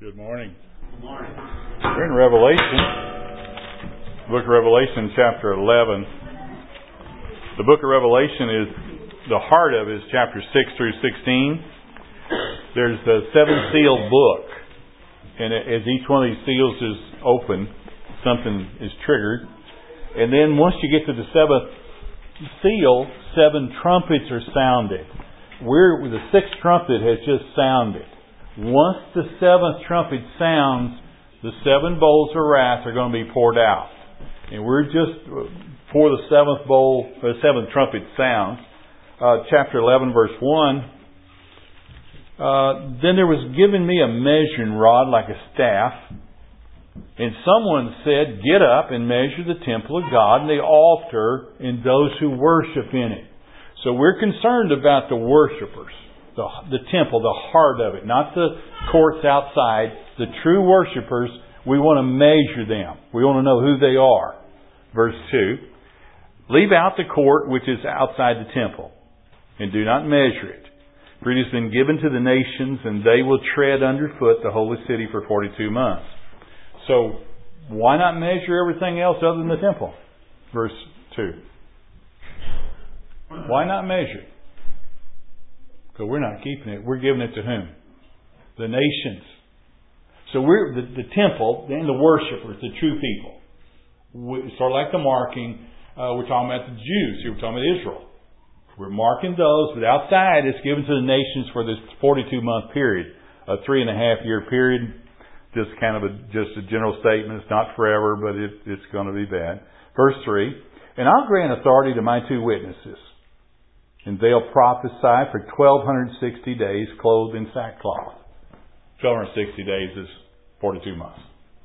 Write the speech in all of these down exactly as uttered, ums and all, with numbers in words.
Good morning. Good morning. We're in Revelation. Book of Revelation, chapter eleven. The book of Revelation is, the heart of it is chapter six through sixteen. There's the seven sealed book. And as each one of these seals is open, something is triggered. And then once you get to the seventh seal, seven trumpets are sounded. We're, the sixth trumpet has just sounded. Once the seventh trumpet sounds, the seven bowls of wrath are going to be poured out. And we're just, before the seventh bowl, the seventh trumpet sounds, uh, chapter eleven, verse one, uh, then there was given me a measuring rod like a staff, and someone said, get up and measure the temple of God and the altar and those who worship in it. So we're concerned about the worshipers, the, the temple, the heart of it, not the courts outside. The true worshipers, we want to measure them. We want to know who they are. Verse two, leave out the court which is outside the temple, and do not measure it. For it has been given to the nations, and they will tread underfoot the holy city for forty-two months. So, why not measure everything else other than the temple? Verse two. Why not measure it? Because we're not keeping it. We're giving it to whom? The nations. So we're the, the temple and the worshipers, the true people. We, sort of like the marking, uh, we're talking about the Jews. Here we're talking about Israel. We're marking those, but outside it's given to the nations for this forty-two month period, a three and a half year period. Just kind of a just a general statement. It's not forever, but it, it's going to be bad. Verse three, and I'll grant authority to my two witnesses, and they'll prophesy for twelve sixty days, clothed in sackcloth. twelve sixty days is forty-two months.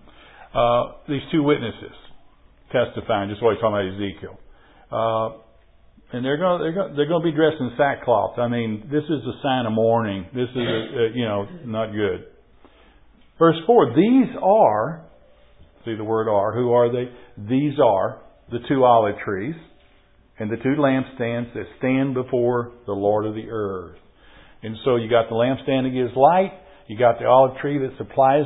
Uh, these two witnesses testifying, just what he's talking about Ezekiel. Uh, And they're going, to, they're going, they're going to be dressed in sackcloth. I mean, this is a sign of mourning. This is, a, a, you know, not good. Verse four, these are, see the word are, who are they? These are the two olive trees and the two lampstands that stand before the Lord of the earth. And so you got the lampstand that gives light. You got the olive tree that supplies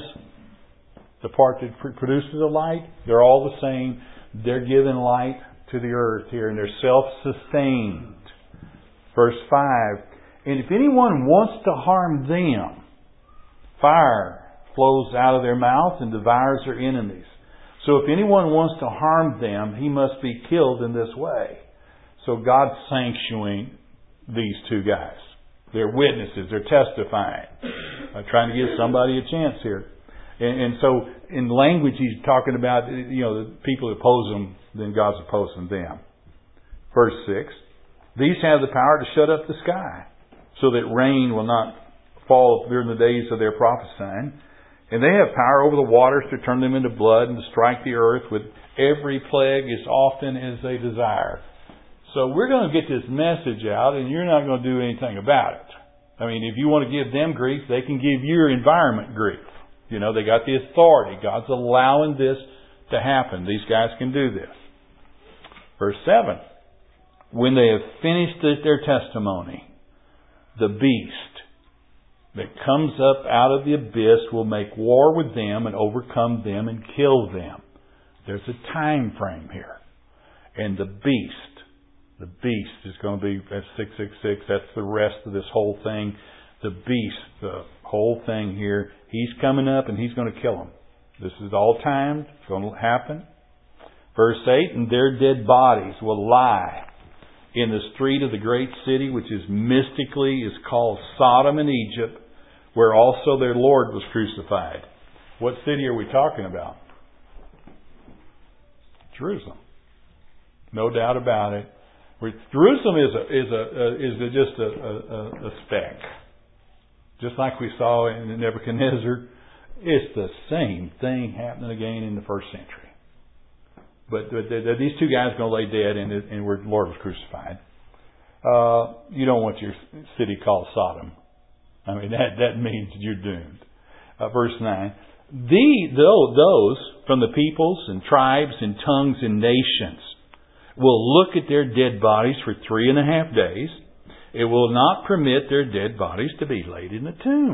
the part that produces the light. They're all the same. They're giving light to the earth here, and they're self-sustained. Verse five, and if anyone wants to harm them, fire flows out of their mouth and devours their enemies. So if anyone wants to harm them, he must be killed in this way. So God's sanctioning these two guys. They're witnesses. They're testifying. Uh, trying to give somebody a chance here. And, and so in language he's talking about, you know, the people who oppose them, then God's opposing them. Verse six, these have the power to shut up the sky so that rain will not fall during the days of their prophesying. And they have power over the waters to turn them into blood and to strike the earth with every plague as often as they desire. So we're going to get this message out, and you're not going to do anything about it. I mean, if you want to give them grief, they can give your environment grief. You know, they got the authority. God's allowing this to happen. These guys can do this. Verse seven, when they have finished their testimony, the beast that comes up out of the abyss will make war with them and overcome them and kill them. There's a time frame here. And the beast, the beast is going to be, that's six six six, that's the rest of this whole thing. The beast, the whole thing here, he's coming up and he's going to kill them. This is all timed. It's going to happen. Verse eight, and their dead bodies will lie in the street of the great city, which is mystically is called Sodom and Egypt, where also their Lord was crucified. What city are we talking about? Jerusalem. No doubt about it. Jerusalem is a, is a, is a, just a, a, a speck. Just like we saw in Nebuchadnezzar. It's the same thing happening again in the first century. But these two guys are going to lay dead and, and where the Lord was crucified. Uh, you don't want your city called Sodom. I mean, that, that means you're doomed. Uh, verse nine. The, those from the peoples and tribes and tongues and nations will look at their dead bodies for three and a half days. It will not permit their dead bodies to be laid in the tomb.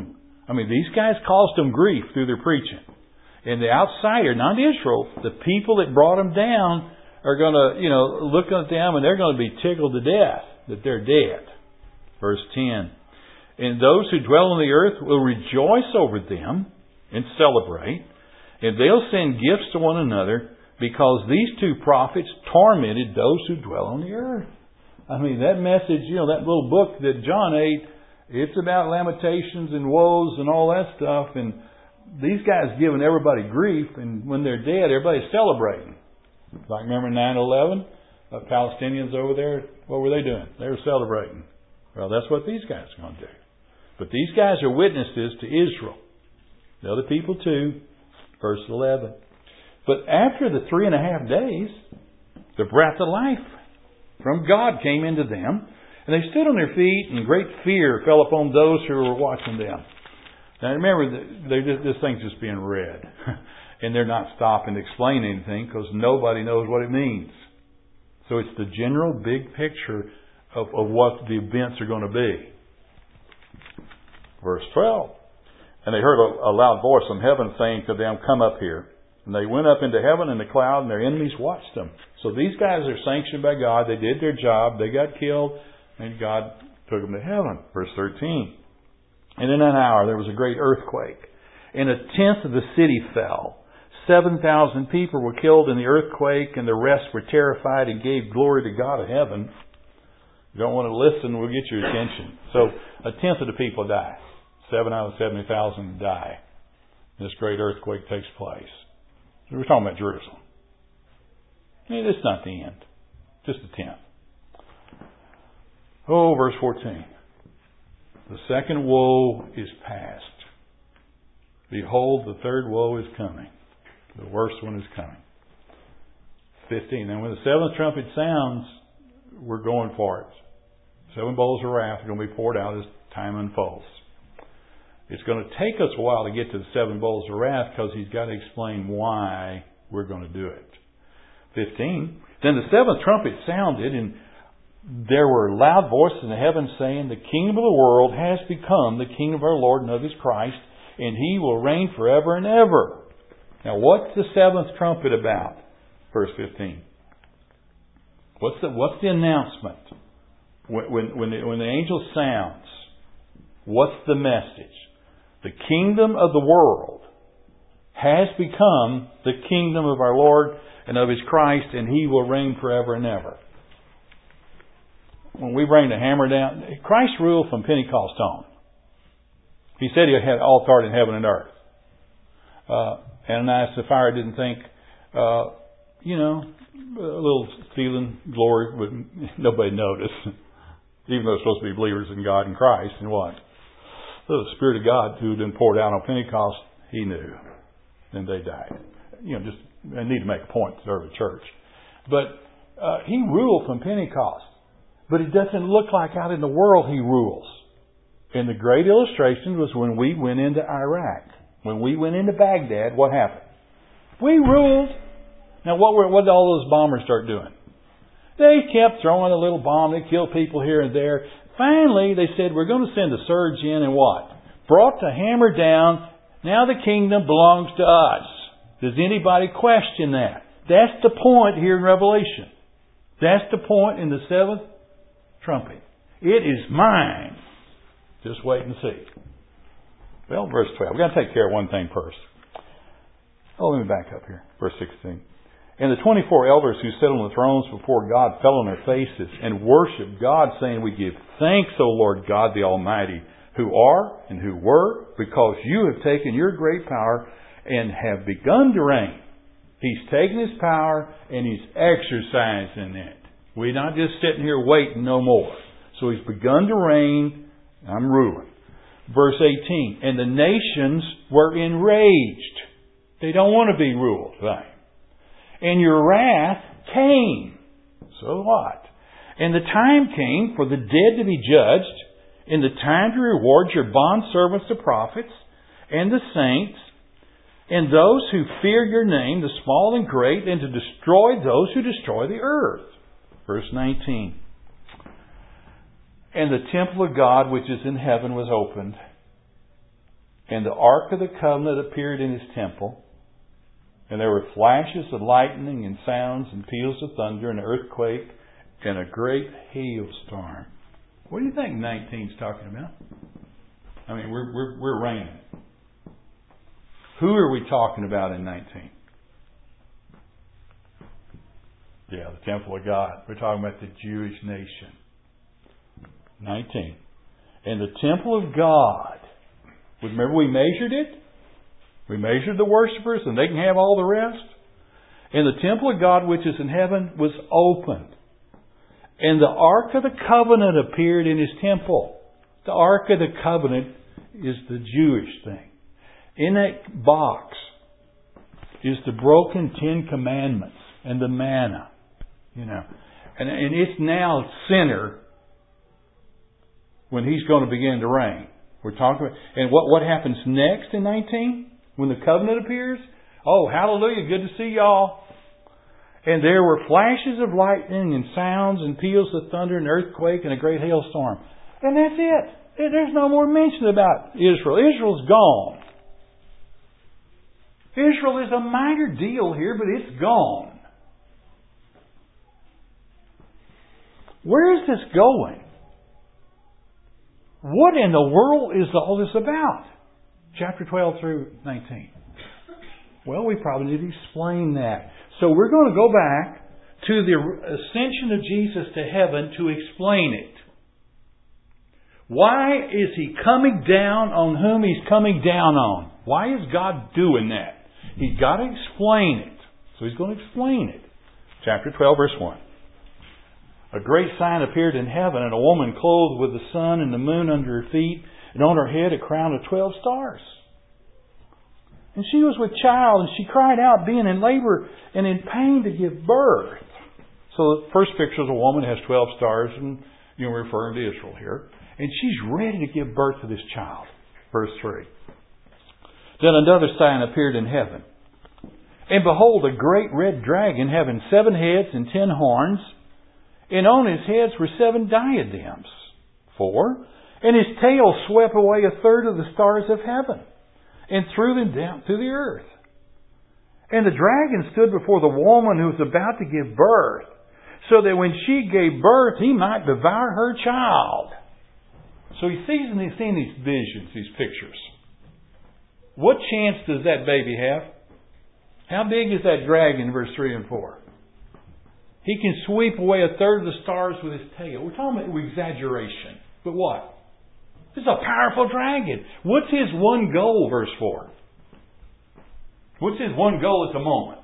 I mean, these guys caused them grief through their preaching. And the outsider, not Israel, the people that brought them down are going to, you know, look at them and they're going to be tickled to death that they're dead. Verse ten. And those who dwell on the earth will rejoice over them and celebrate. And they'll send gifts to one another because these two prophets tormented those who dwell on the earth. I mean, that message, you know, that little book that John ate, it's about lamentations and woes and all that stuff. And these guys giving everybody grief. And when they're dead, everybody's celebrating. Like, remember nine eleven? The Palestinians over there, what were they doing? They were celebrating. Well, that's what these guys are going to do. But these guys are witnesses to Israel. The other people too. Verse eleven. But after the three and a half days, the breath of life from God came into them, and they stood on their feet, and great fear fell upon those who were watching them. Now remember, just, this thing's just being read. And they're not stopping to explain anything because nobody knows what it means. So it's the general big picture of, of what the events are going to be. Verse twelve. And they heard a, a loud voice from heaven saying to them, "Come up here." And they went up into heaven in the cloud, and their enemies watched them. So these guys are sanctioned by God. They did their job. They got killed, and God took them to heaven. Verse thirteen. And in an hour there was a great earthquake, and a tenth of the city fell. Seven thousand people were killed in the earthquake, and the rest were terrified and gave glory to God of heaven. You don't want to listen, we'll get your attention. So a tenth of the people die. Seven out of seventy thousand die. This great earthquake takes place. We're talking about Jerusalem. I mean, it's not the end. Just a tenth. Oh, verse fourteen. The second woe is past. Behold, the third woe is coming. The worst one is coming. fifteen. And when the seventh trumpet sounds, we're going for it. Seven bowls of wrath are going to be poured out as time unfolds. It's going to take us a while to get to the seven bowls of wrath because he's got to explain why we're going to do it. fifteen. Then the seventh trumpet sounded, and there were loud voices in the heavens saying, "The kingdom of the world has become the kingdom of our Lord and of His Christ, and He will reign forever and ever." Now, what's the seventh trumpet about? Verse fifteen. What's the what's the announcement? When when when the, when the angel sounds, what's the message? The kingdom of the world has become the kingdom of our Lord and of His Christ, and He will reign forever and ever. When we bring the hammer down, Christ ruled from Pentecost on. He said He had all authority in heaven and earth. Uh, Ananias and Sapphira didn't think, uh, you know, a little stealing glory would nobody notice, even though they're supposed to be believers in God and Christ. And what? The Spirit of God who had been poured out on Pentecost, He knew. And they died. You know, just, I need to make a point to serve the church. But uh, He ruled from Pentecost. But it doesn't look like out in the world He rules. And the great illustration was when we went into Iraq. When we went into Baghdad, what happened? We ruled. Now, what were what did all those bombers start doing? They kept throwing a little bomb. They killed people here and there. Finally, they said, we're going to send a surge in and what? Brought the hammer down. Now the kingdom belongs to us. Does anybody question that? That's the point here in Revelation. That's the point in the seventh trumpet. It is mine. Just wait and see. Well, verse twelve. We've got to take care of one thing first. Oh, let me back up here. Verse sixteen. And the twenty-four elders who sit on the thrones before God fell on their faces and worshiped God, saying, "We give thanks, O Lord God the Almighty, who are and who were, because you have taken your great power and have begun to reign." He's taken His power and He's exercising it. We're not just sitting here waiting no more. So He's begun to reign. I'm ruling. Verse eighteen. And the nations were enraged. They don't want to be ruled, right? And your wrath came. So what? And the time came for the dead to be judged, and the time to reward your bondservants, the prophets, and the saints, and those who fear your name, the small and great, and to destroy those who destroy the earth. Verse nineteen. And the temple of God which is in heaven was opened. And the Ark of the Covenant appeared in His temple. And there were flashes of lightning and sounds and peals of thunder and an earthquake and a great hailstorm. What do you think nineteen is talking about? I mean, we're we're we're raining. Who are we talking about in nineteen? Yeah, the temple of God. We're talking about the Jewish nation. nineteen. And the temple of God. Remember we measured it? We measured the worshipers and they can have all the rest. And the temple of God which is in heaven was opened. And the Ark of the Covenant appeared in His temple. The Ark of the Covenant is the Jewish thing. In that box is the broken Ten Commandments and the manna. You know, and, and it's now center when He's going to begin to reign. We're talking about, and what, what happens next in nineteen? When the covenant appears? Oh, hallelujah, good to see y'all. And there were flashes of lightning and sounds and peals of thunder and earthquake and a great hailstorm. And that's it. There's no more mention about Israel. Israel's gone. Israel is a minor deal here, but it's gone. Where is this going? What in the world is all this about? Chapter twelve through nineteen. Well, we probably need to explain that. So we're going to go back to the ascension of Jesus to heaven to explain it. Why is He coming down on whom He's coming down on? Why is God doing that? He's got to explain it. So He's going to explain it. Chapter twelve, verse one. A great sign appeared in heaven, and a woman clothed with the sun and the moon under her feet, and on her head a crown of twelve stars. And she was with child, and she cried out, being in labor and in pain to give birth. So the first picture is a woman who has twelve stars, and you know, referring to Israel here. And she's ready to give birth to this child. Verse three. Then another sign appeared in heaven. And behold, a great red dragon having seven heads and ten horns, and on his heads were seven diadems. Four. And his tail swept away a third of the stars of heaven, and threw them down to the earth. And the dragon stood before the woman who was about to give birth, so that when she gave birth, he might devour her child. So he sees and he's seeing these visions, these pictures. What chance does that baby have? How big is that dragon, verse three and four? He can sweep away a third of the stars with his tail. We're talking about exaggeration. But what? This is a powerful dragon. What's his one goal, verse four? What's his one goal at the moment?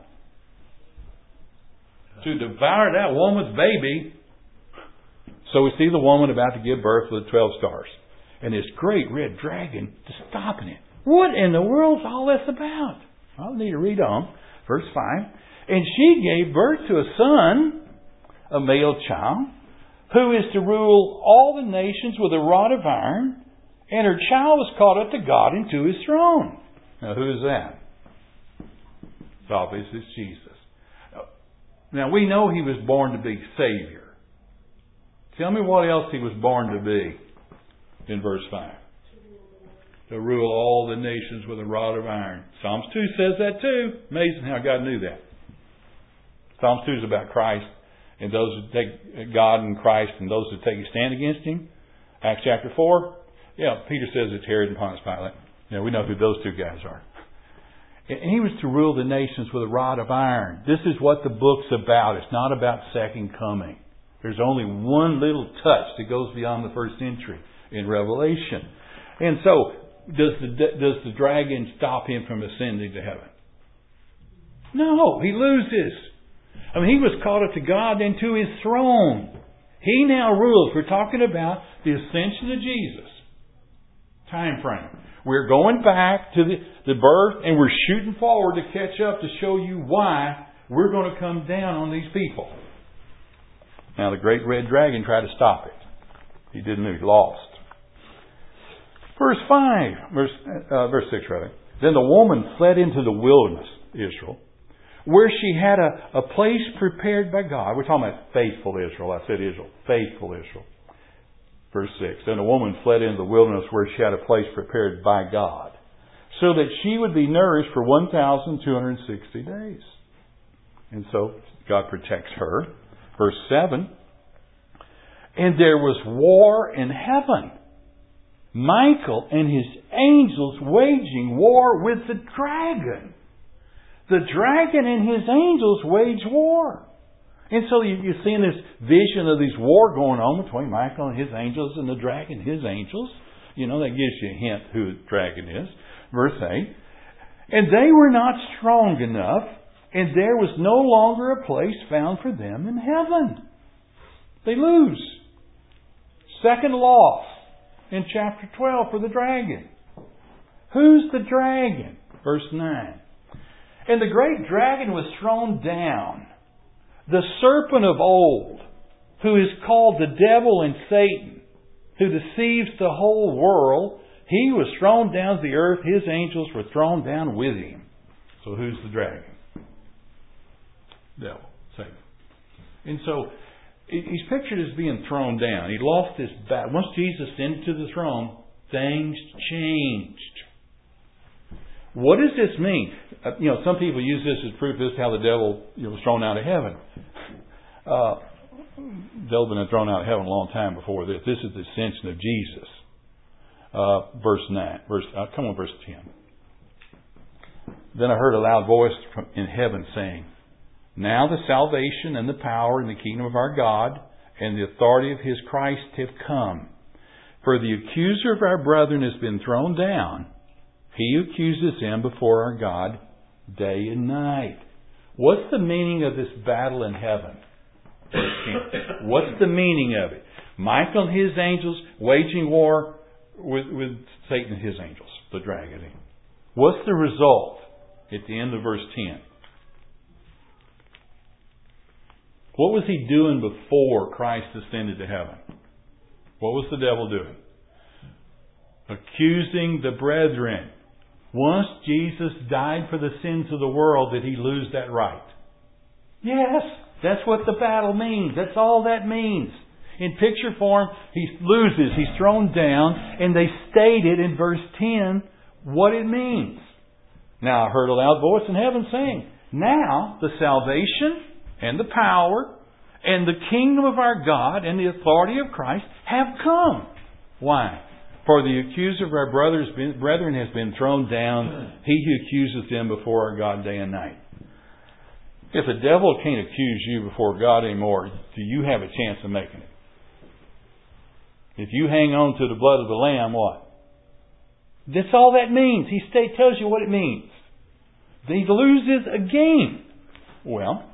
To devour that woman's baby. So we see the woman about to give birth with twelve stars. And this great red dragon just stopping it. What in the world's all this about? I'll need to read on. Verse five. And she gave birth to a son, a male child, who is to rule all the nations with a rod of iron, and her child was caught up to God and to His throne. Now, who is that? It's obvious it's Jesus. Now, we know He was born to be Savior. Tell me what else He was born to be in verse five. To rule all the nations with a rod of iron. Psalms two says that too. Amazing how God knew that. Psalms two is about Christ and those who take God and Christ and those who take a stand against Him. Acts chapter four. Yeah, Peter says it's Herod and Pontius Pilate. Yeah, we know who those two guys are. And He was to rule the nations with a rod of iron. This is what the book's about. It's not about second coming. There's only one little touch that goes beyond the first century in Revelation. And so, does the does the dragon stop Him from ascending to heaven? No, He loses. I mean, He was caught up to God and to His throne. He now rules. We're talking about the ascension of Jesus. Time frame. We're going back to the, the birth and we're shooting forward to catch up to show you why we're going to come down on these people. Now the great red dragon tried to stop it. He didn't. He lost. Verse five, verse, uh, verse six rather. Then the woman fled into the wilderness, Israel, where she had a, a place prepared by God. We're talking about faithful Israel. I said Israel. Faithful Israel. Verse six. Then the woman fled into the wilderness where she had a place prepared by God, so that she would be nourished for one thousand two hundred sixty days. And so God protects her. Verse seven. And there was war in heaven. Michael and his angels waging war with the dragon. The dragon and his angels wage war. And so you, you're seeing this vision of this war going on between Michael and his angels and the dragon and his angels. You know, that gives you a hint who the dragon is. Verse eight. And they were not strong enough, and there was no longer a place found for them in heaven. They lose. Second loss in chapter twelve for the dragon. Who's the dragon? Verse nine. And the great dragon was thrown down, the serpent of old, who is called the devil and Satan, who deceives the whole world. He was thrown down to the earth. His angels were thrown down with him. So who's the dragon? Devil, Satan. And so he's pictured as being thrown down. He lost his battle. Once Jesus ascended to the throne, things changed. What does this mean? Uh, you know, some people use this as proof as how the devil you know, was thrown out of heaven. Uh, the devil had been thrown out of heaven a long time before this. This is the ascension of Jesus. Uh, verse nine. Verse, uh, come on, verse ten. Then I heard a loud voice from, in heaven saying, now the salvation and the power and the kingdom of our God and the authority of His Christ have come. For the accuser of our brethren has been thrown down. He who accuses them before our God day and night. What's the meaning of this battle in heaven? What's the meaning of it? Michael and his angels waging war with, with Satan and his angels, the dragon. What's the result at the end of verse ten? What was he doing before Christ ascended to heaven? What was the devil doing? Accusing the brethren. Once Jesus died for the sins of the world, did he lose that right? Yes, that's what the battle means. That's all that means. In picture form, he loses. He's thrown down, and they stated in verse ten what it means. Now I heard a loud voice in heaven saying, now the salvation and the power and the kingdom of our God and the authority of Christ have come. Why? For the accuser of our brothers, brethren has been thrown down, he who accuses them before our God day and night. If the devil can't accuse you before God anymore, do you have a chance of making it? If you hang on to the blood of the Lamb, what? That's all that means. He state, tells you what it means. He loses again. Well,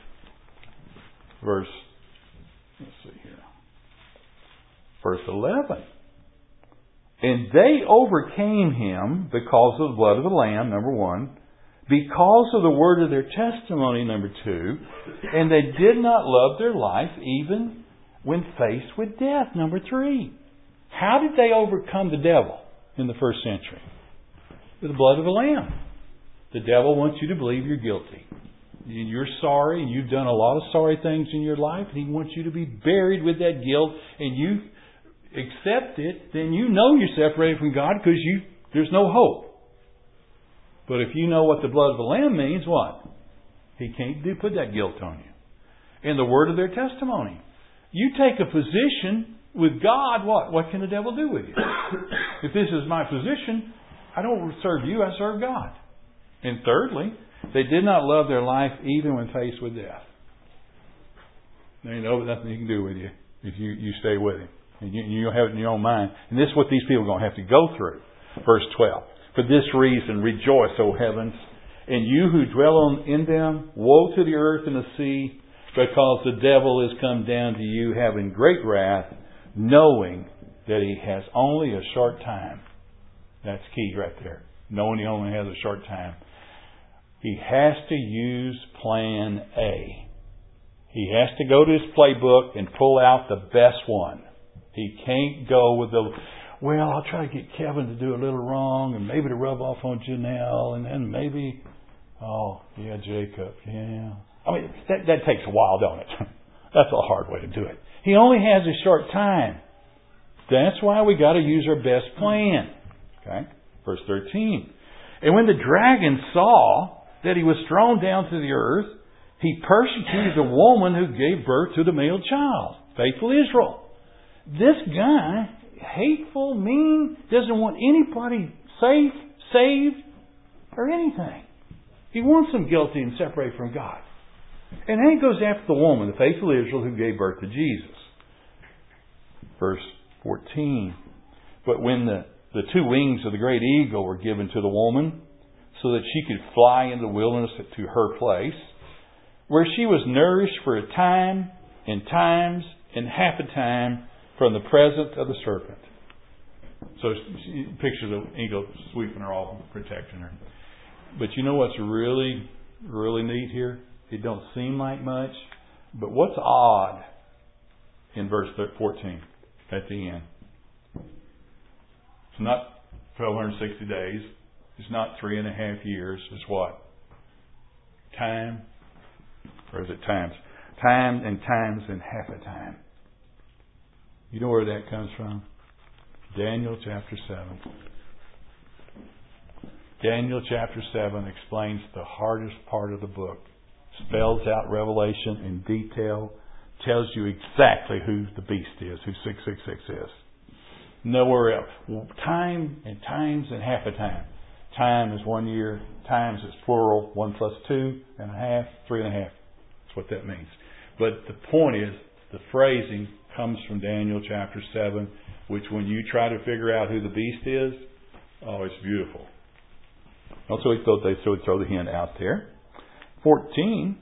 verse, let's see here. Verse eleven. And they overcame him because of the blood of the Lamb, number one, because of the word of their testimony, number two, and they did not love their life even when faced with death, number three. How did they overcome the devil in the first century? With the blood of the Lamb. The devil wants you to believe you're guilty. You're sorry, and you've done a lot of sorry things in your life, and he wants you to be buried with that guilt, and you accept it, then you know you're separated from God because you there's no hope. But if you know what the blood of the Lamb means, what? He can't do put that guilt on you. And the word of their testimony. You take a position with God, what? What can the devil do with you? If this is my position, I don't serve you, I serve God. And thirdly, they did not love their life even when faced with death. There ain't nothing he can do with you if you, you stay with him. And you, you have it in your own mind. And this is what these people are going to have to go through. Verse twelve. For this reason, rejoice, O heavens, and you who dwell on, in them. Woe to the earth and the sea, because the devil is come down to you, having great wrath, knowing that he has only a short time. That's key right there. Knowing he only has a short time. He has to use plan A. He has to go to his playbook and pull out the best one. He can't go with the, well, I'll try to get Kevin to do a little wrong and maybe to rub off on Janelle and then maybe, oh, yeah, Jacob, yeah. I mean, that, that takes a while, don't it? That's a hard way to do it. He only has a short time. That's why we got to use our best plan. Okay? Verse thirteen. And when the dragon saw that he was thrown down to the earth, he persecuted the woman who gave birth to the male child. Faithful Israel. This guy, hateful, mean, doesn't want anybody safe, saved, or anything. He wants them guilty and separated from God. And then he goes after the woman, the faithful Israel, who gave birth to Jesus. Verse fourteen. But when the, the two wings of the great eagle were given to the woman, so that she could fly into the wilderness to her place, where she was nourished for a time, and times, and half a time, from the presence of the serpent. So she pictures the eagle sweeping her off and protecting her. But you know what's really, really neat here? It don't seem like much, but what's odd in verse fourteen at the end? It's not twelve sixty days. It's not three and a half years. It's what? Time? Or is it times? Time and times and half a time. You know where that comes from? Daniel chapter seven. Daniel chapter seven explains the hardest part of the book. Spells out Revelation in detail. Tells you exactly who the beast is, who six six six is. Nowhere else. Time and times and half a time. Time is one year. Times is plural. One plus two and a half. Three and a half. That's what that means. But the point is, the phrasing comes from Daniel chapter seven, which when you try to figure out who the beast is, oh, it's beautiful. Also, he thought they would throw the hint out there. fourteen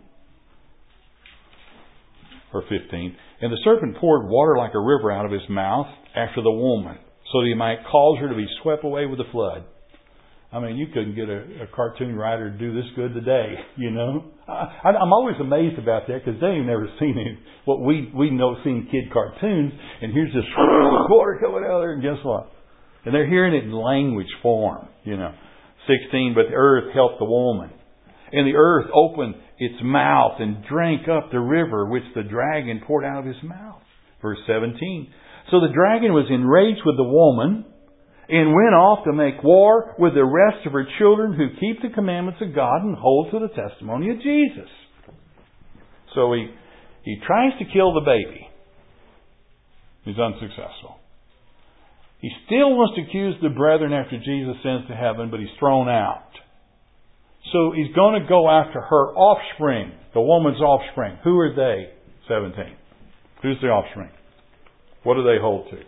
or fifteen. And the serpent poured water like a river out of his mouth after the woman, so that he might cause her to be swept away with the flood. I mean, you couldn't get a, a cartoon writer to do this good today, you know. I, I'm always amazed about that because they've never seen it. What we we know, seen kid cartoons, and here's this water coming out there, and guess what? And they're hearing it in language form, you know. sixteen, but the earth helped the woman. And the earth opened its mouth and drank up the river which the dragon poured out of his mouth. Verse seventeen. So the dragon was enraged with the woman and went off to make war with the rest of her children who keep the commandments of God and hold to the testimony of Jesus. So he, he tries to kill the baby. He's unsuccessful. He still wants to accuse the brethren after Jesus sends to heaven, but he's thrown out. So he's going to go after her offspring, the woman's offspring. Who are they? seventeen. Who's the offspring? What do they hold to?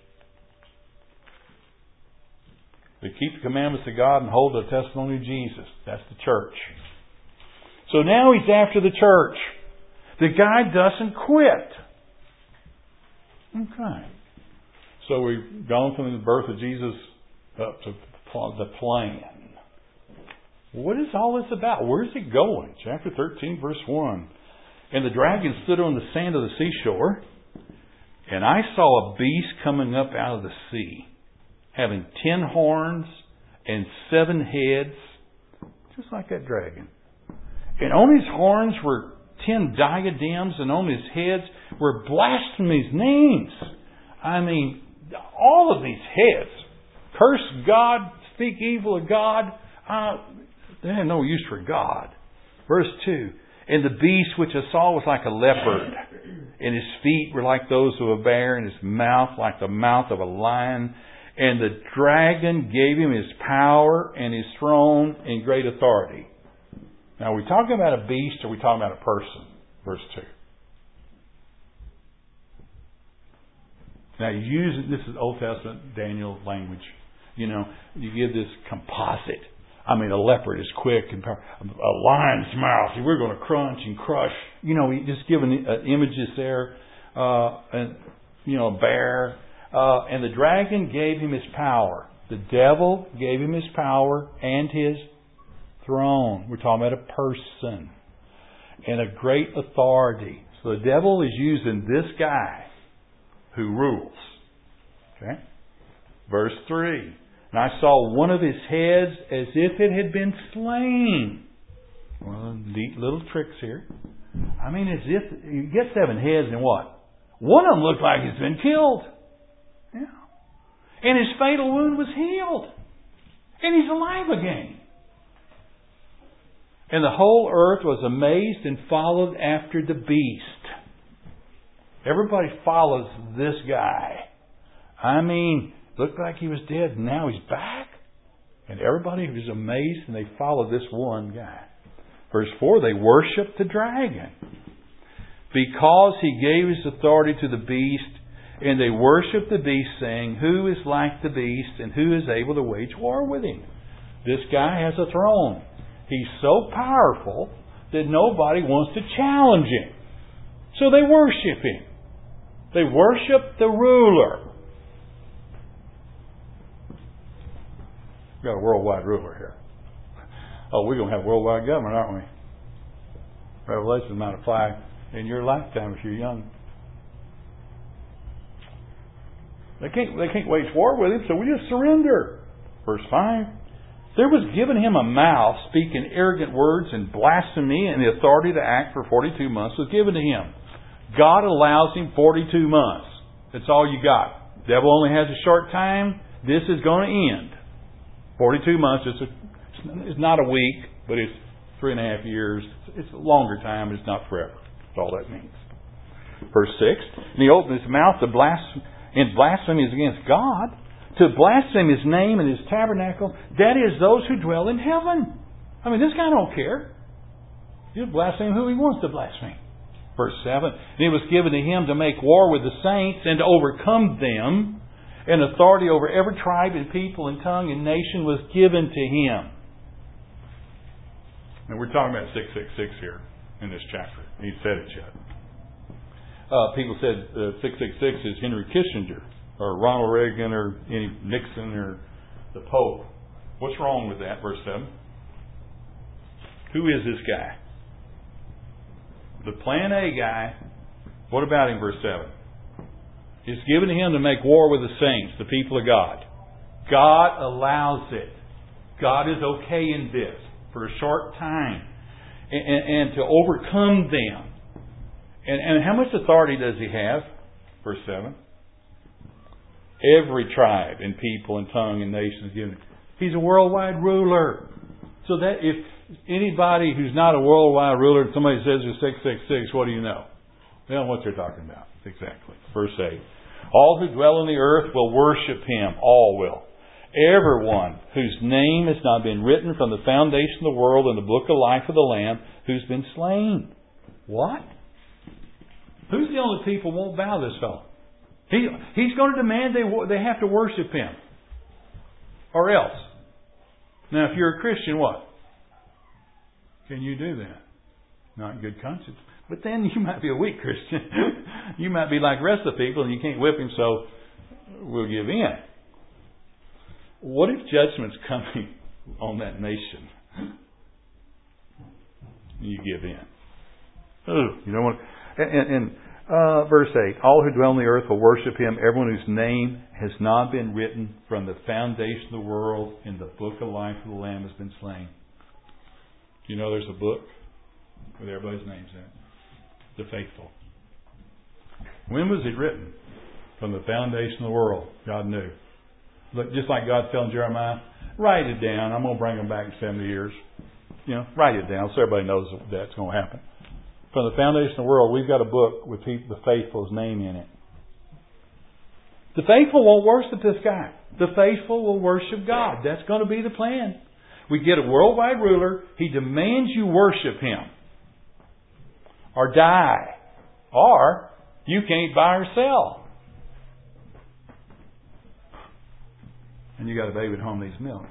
They keep the commandments of God and hold the testimony of Jesus. That's the church. So now he's after the church. The guy doesn't quit. Okay. So we've gone from the birth of Jesus up to the plan. What is all this about? Where's it going? Chapter thirteen, verse one. And the dragon stood on the sand of the seashore, and I saw a beast coming up out of the sea, having ten horns and seven heads, just like that dragon. And on his horns were ten diadems, and on his heads were blasphemous names. I mean, all of these heads, curse God, speak evil of God, uh, they had no use for God. Verse two. And the beast which I saw was like a leopard, and his feet were like those of a bear, and his mouth like the mouth of a lion. And the dragon gave him his power and his throne and great authority. Now, are we talking about a beast or are we talking about a person? Verse two. Now, you use this is Old Testament Daniel language. You know, you give this composite. I mean, a leopard is quick, and a lion's mouth. We're going to crunch and crush. You know, just giving uh, images there. Uh, and you know, a bear. Uh, and the dragon gave him his power. The devil gave him his power and his throne. We're talking about a person. And a great authority. So the devil is using this guy who rules. Okay? Verse three. And I saw one of his heads as if it had been slain. Well, neat little tricks here. I mean, as if you get seven heads and what? One of them looked like it's been killed. Yeah. And his fatal wound was healed. And he's alive again. And the whole earth was amazed and followed after the beast. Everybody follows this guy. I mean, looked like he was dead and now he's back. And everybody was amazed and they followed this one guy. Verse four, they worshiped the dragon because he gave his authority to the beast, and they worshiped the beast, saying, who is like the beast and who is able to wage war with him? This guy has a throne. He's so powerful that nobody wants to challenge him. So they worship him. They worship the ruler. We've got a worldwide ruler here. Oh, we're going to have worldwide government, aren't we? Revelation might apply in your lifetime if you're young. They can't, they can't wage war with him, so we just surrender. Verse five. There was given him a mouth speaking arrogant words and blasphemy, and the authority to act for forty-two months was given to him. God allows him forty-two months. That's all you got. Devil only has a short time. This is going to end. forty-two months. It's, a, it's not a week, but it's three and a half years. It's a longer time, but it's not forever. That's all that means. Verse six. And he opened his mouth to blaspheme, in blasphemy against God, to blaspheme his name and his tabernacle, that is, those who dwell in heaven. I mean, this guy don't care. He'll blaspheme who he wants to blaspheme. Verse seven. And it was given to him to make war with the saints and to overcome them. And authority over every tribe and people and tongue and nation was given to him. And we're talking about six six six here in this chapter. He said it yet. Uh, people said uh, six six six is Henry Kissinger or Ronald Reagan or any Nixon or the Pope. What's wrong with that? Verse seven. Who is this guy? The Plan A guy. What about him? Verse seven. It's given to him to make war with the saints, the people of God. God allows it. God is okay in this for a short time. And, and, and to overcome them. And, and how much authority does he have? Verse seven. Every tribe and people and tongue and nation is given. He's a worldwide ruler. So that if anybody who's not a worldwide ruler, and somebody says they're six six six, what do you know? They don't know what they're talking about. Exactly. Verse eight. All who dwell on the earth will worship him. All will. Everyone whose name has not been written from the foundation of the world in the book of life of the Lamb, who's been slain. What? Who's the only people who won't bow this fellow? He, he's going to demand they, they have to worship him. Or else. Now, if you're a Christian, what? Can you do that? Not in good conscience. But then you might be a weak Christian. You might be like the rest of the people and you can't whip him, so we'll give in. What if judgment's coming on that nation? You give in. Oh, you know what? And, and uh, verse eight, all who dwell on the earth will worship him, everyone whose name has not been written from the foundation of the world in the book of life of the Lamb has been slain. You know there's a book with everybody's names in it. The faithful. When was it written? From the foundation of the world. God knew. Look, just like God telling Jeremiah, write it down. I'm going to bring them back in seventy years. You know, write it down so everybody knows that that's going to happen. From the foundation of the world, we've got a book with the faithful's name in it. The faithful won't worship this guy. The faithful will worship God. That's going to be the plan. We get a worldwide ruler. He demands you worship him. Or die. Or you can't buy or sell. And you got a baby at home that needs milk.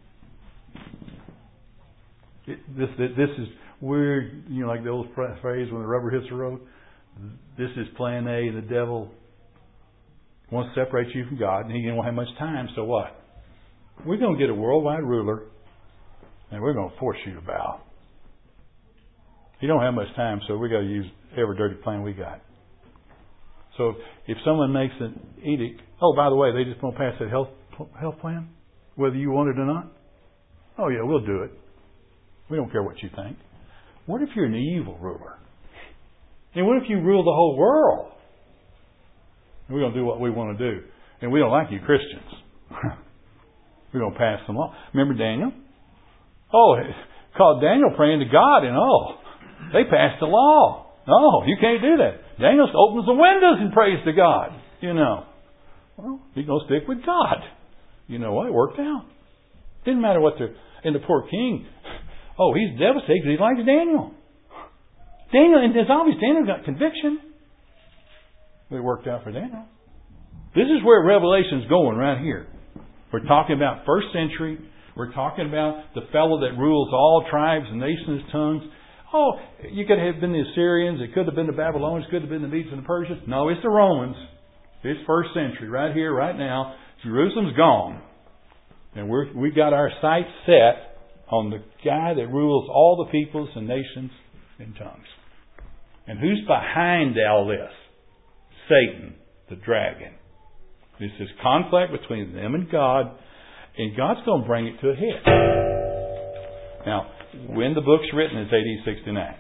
It, this, this, this is weird, you know, like the old phrase when the rubber hits the road. This is plan A. The devil wants to separate you from God, and he don't have much time. So what? We're going to get a worldwide ruler, and we're going to force you to bow. He don't have much time, so we got to use every dirty plan we got. So if someone makes an edict, oh, by the way, they just want to pass that health health plan, whether you want it or not. Oh yeah, we'll do it. We don't care what you think. What if you're an evil ruler? And what if you rule the whole world? We're going to do what we want to do. And we don't like you Christians. We're going to pass some law. Remember Daniel? Oh, caught Daniel praying to God, and oh, they passed a law. No, you can't do that. Daniel opens the windows and prays to God. You know. Well, you're going to stick with God. You know what? It worked out. Didn't matter what the... And the poor king, oh, he's devastated because he likes Daniel. Daniel, and it's obvious Daniel got conviction. But it worked out for Daniel. This is where Revelation's going right here. We're talking about first century. We're talking about the fellow that rules all tribes and nations, tongues. Oh, you could have been the Assyrians. It could have been the Babylonians. It could have been the Medes and the Persians. No, it's the Romans. It's first century. Right here, right now. Jerusalem's gone. And we're, we got our sights set on the guy that rules all the peoples and nations and tongues. And who's behind all this? Satan, the dragon. This is conflict between them and God. And God's going to bring it to a head. Now, when the book's written, it's A D sixty-nine.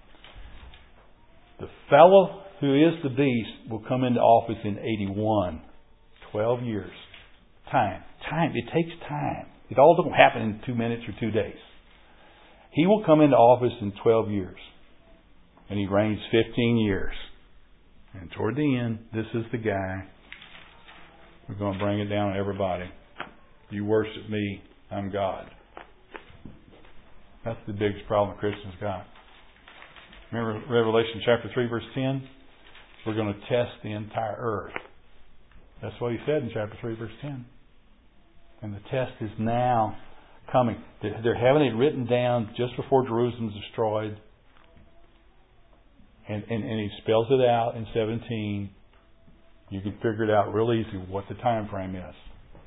The fellow who is the beast will come into office in eighty-one. Twelve years. Time. Time. It takes time. It all don't happen in two minutes or two days. He will come into office in twelve years. And he reigns fifteen years. And toward the end, this is the guy. We're going to bring it down on everybody. You worship me, I'm God. That's the biggest problem Christians got. Remember Revelation chapter three, verse ten? We're going to test the entire earth. That's what he said in chapter three, verse ten. And the test is now coming. They're having it written down just before Jerusalem's destroyed. And, and, and he spells it out in seventeen. You can figure it out real easy what the time frame is.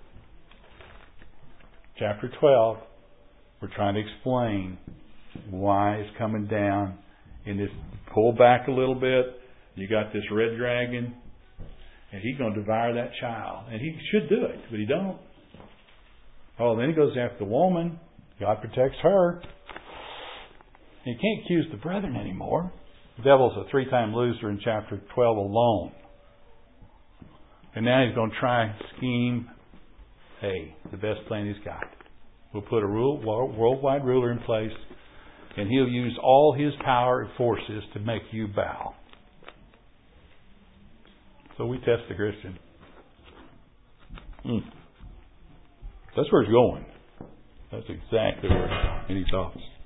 Chapter twelve, we're trying to explain why it's coming down. And this, pull back a little bit. You got this red dragon, and he's going to devour that child. And he should do it, but he don't. Oh, then he goes after the woman. God protects her. And you can't accuse the brethren anymore. The devil's a three-time loser in chapter twelve alone. And now he's going to try and scheme, hey, the best plan he's got. We'll put a rule, worldwide ruler in place, and he'll use all his power and forces to make you bow. So we test the Christian. Mm. That's where it's going. That's exactly where it's going. Any thoughts?